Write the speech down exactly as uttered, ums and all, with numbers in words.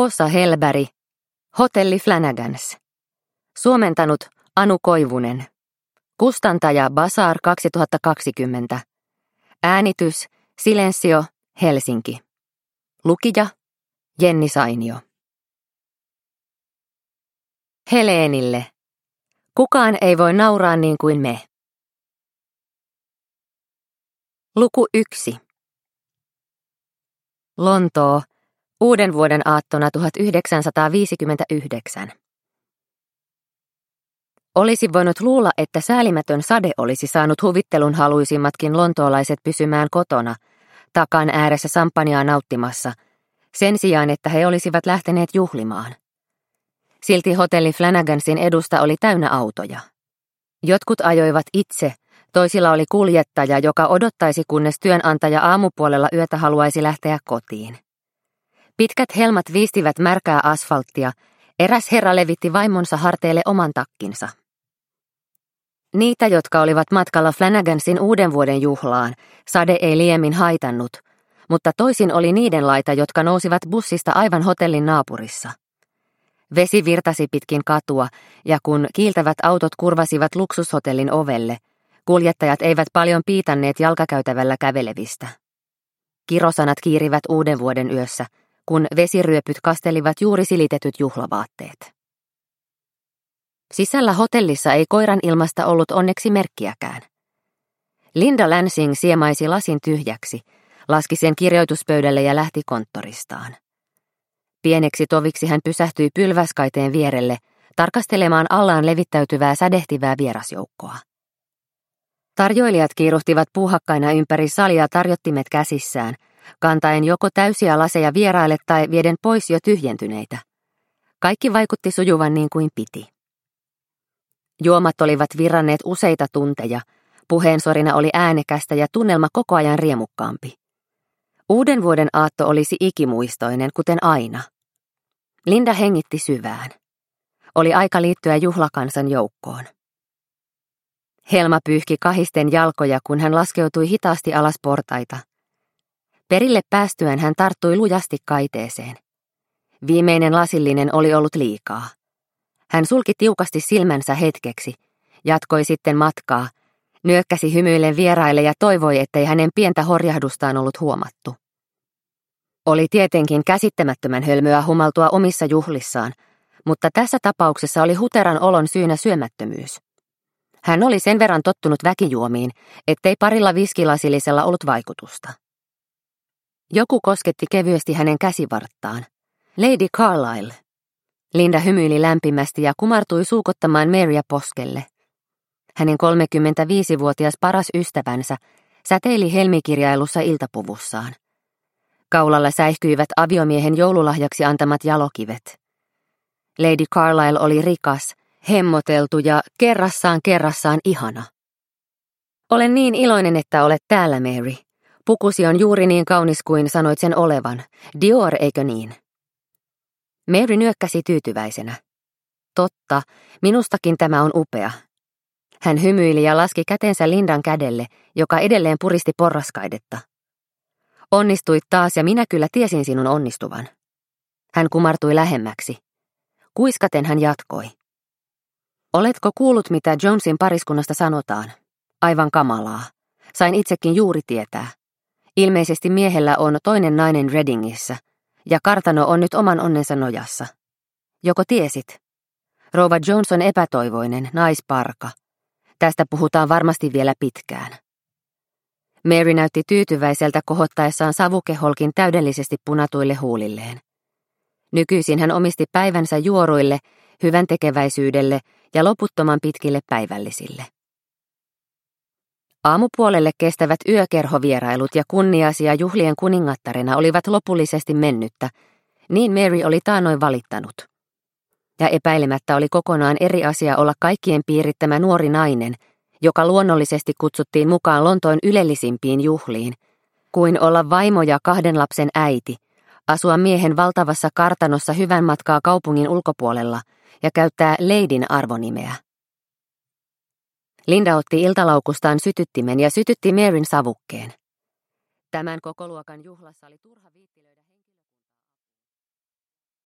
Åsa Hellberg, Hotelli Flanagans. Suomentanut Anu Koivunen. Kustantaja Bazaar kaksituhattakaksikymmentä. Äänitys Silensio, Helsinki. Lukija Jenni Sainio. Heleenille. Kukaan ei voi nauraa niin kuin me. Luku yksi. Lontoo, uuden vuoden aattona tuhatyhdeksänsataaviisikymmentäyhdeksän. Olisi voinut luulla, että säälimätön sade olisi saanut huvittelun haluisimmatkin lontoolaiset pysymään kotona, takan ääressä samppanjaa nauttimassa, sen sijaan, että he olisivat lähteneet juhlimaan. Silti hotelli Flanagansin edusta oli täynnä autoja. Jotkut ajoivat itse, toisilla oli kuljettaja, joka odottaisi, kunnes työnantaja aamupuolella yötä haluaisi lähteä kotiin. Pitkät helmat viistivät märkää asfalttia, eräs herra levitti vaimonsa harteille oman takkinsa. Niitä, jotka olivat matkalla Flanagansin uuden vuoden juhlaan, sade ei liemmin haitannut, mutta toisin oli niiden laita, jotka nousivat bussista aivan hotellin naapurissa. Vesi virtasi pitkin katua, ja kun kiiltävät autot kurvasivat luksushotellin ovelle, kuljettajat eivät paljon piitanneet jalkakäytävällä kävelevistä. Kirosanat kiirivät uuden vuoden yössä, kun vesiryöpyt kastelivat juuri silitetyt juhlavaatteet. Sisällä hotellissa ei koiran ilmasta ollut onneksi merkkiäkään. Linda Lansing siemaisi lasin tyhjäksi, laski sen kirjoituspöydälle ja lähti konttoristaan. Pieneksi toviksi hän pysähtyi pylväskaiteen vierelle, tarkastelemaan allaan levittäytyvää sädehtivää vierasjoukkoa. Tarjoilijat kiiruhtivat puuhakkaina ympäri salia tarjottimet käsissään, kantaen joko täysiä laseja vieraille tai vieden pois jo tyhjentyneitä. Kaikki vaikutti sujuvan niin kuin piti. Juomat olivat virranneet useita tunteja, puheensorina oli äänekästä ja tunnelma koko ajan riemukkaampi. Uuden vuoden aatto olisi ikimuistoinen, kuten aina. Linda hengitti syvään. Oli aika liittyä juhlakansan joukkoon. Helma pyyhki kahisten jalkoja, kun hän laskeutui hitaasti alas portaita. Perille päästyään hän tarttui lujasti kaiteeseen. Viimeinen lasillinen oli ollut liikaa. Hän sulki tiukasti silmänsä hetkeksi, jatkoi sitten matkaa, nyökkäsi hymyillen vieraille ja toivoi, ettei hänen pientä horjahdustaan ollut huomattu. Oli tietenkin käsittämättömän hölmöä humaltua omissa juhlissaan, mutta tässä tapauksessa oli huteran olon syynä syömättömyys. Hän oli sen verran tottunut väkijuomiin, ettei parilla viskilasillisella ollut vaikutusta. Joku kosketti kevyesti hänen käsivarttaan. Lady Carlisle. Linda hymyili lämpimästi ja kumartui suukottamaan Marya poskelle. Hänen kolmekymmentäviisivuotias paras ystävänsä säteili helmikirjailussa iltapuvussaan. Kaulalla säihkyivät aviomiehen joululahjaksi antamat jalokivet. Lady Carlisle oli rikas, hemmoteltu ja kerrassaan kerrassaan ihana. Olen niin iloinen, että olet täällä, Mary. Pukusi on juuri niin kaunis kuin sanoit sen olevan. Dior, eikö niin? Mary nyökkäsi tyytyväisenä. Totta, minustakin tämä on upea. Hän hymyili ja laski kätensä Lindan kädelle, joka edelleen puristi porraskaidetta. Onnistuit taas ja minä kyllä tiesin sinun onnistuvan. Hän kumartui lähemmäksi. Kuiskaten hän jatkoi. Oletko kuullut, mitä Jonesin pariskunnasta sanotaan? Aivan kamalaa. Sain itsekin juuri tietää. Ilmeisesti miehellä on toinen nainen Readingissä, ja kartano on nyt oman onnensa nojassa. Joko tiesit? Rouva Jones on epätoivoinen, naisparka. Tästä puhutaan varmasti vielä pitkään. Mary näytti tyytyväiseltä kohottaessaan savukeholkin täydellisesti punatuille huulilleen. Nykyisin hän omisti päivänsä juoruille, hyvän tekeväisyydelle ja loputtoman pitkille päivällisille. Aamupuolelle kestävät yökerhovierailut ja kunniasia juhlien kuningattarena olivat lopullisesti mennyttä, niin Mary oli taannoin valittanut. Ja epäilemättä oli kokonaan eri asia olla kaikkien piirittämä nuori nainen, joka luonnollisesti kutsuttiin mukaan Lontoon ylellisimpiin juhliin, kuin olla vaimo ja kahden lapsen äiti, asua miehen valtavassa kartanossa hyvän matkaa kaupungin ulkopuolella ja käyttää Ladyn arvonimeä. Linda otti iltalaukustaan sytyttimen ja sytytti Maryn savukkeen. Tämän kokoluokan juhlassa oli turha viittilöidä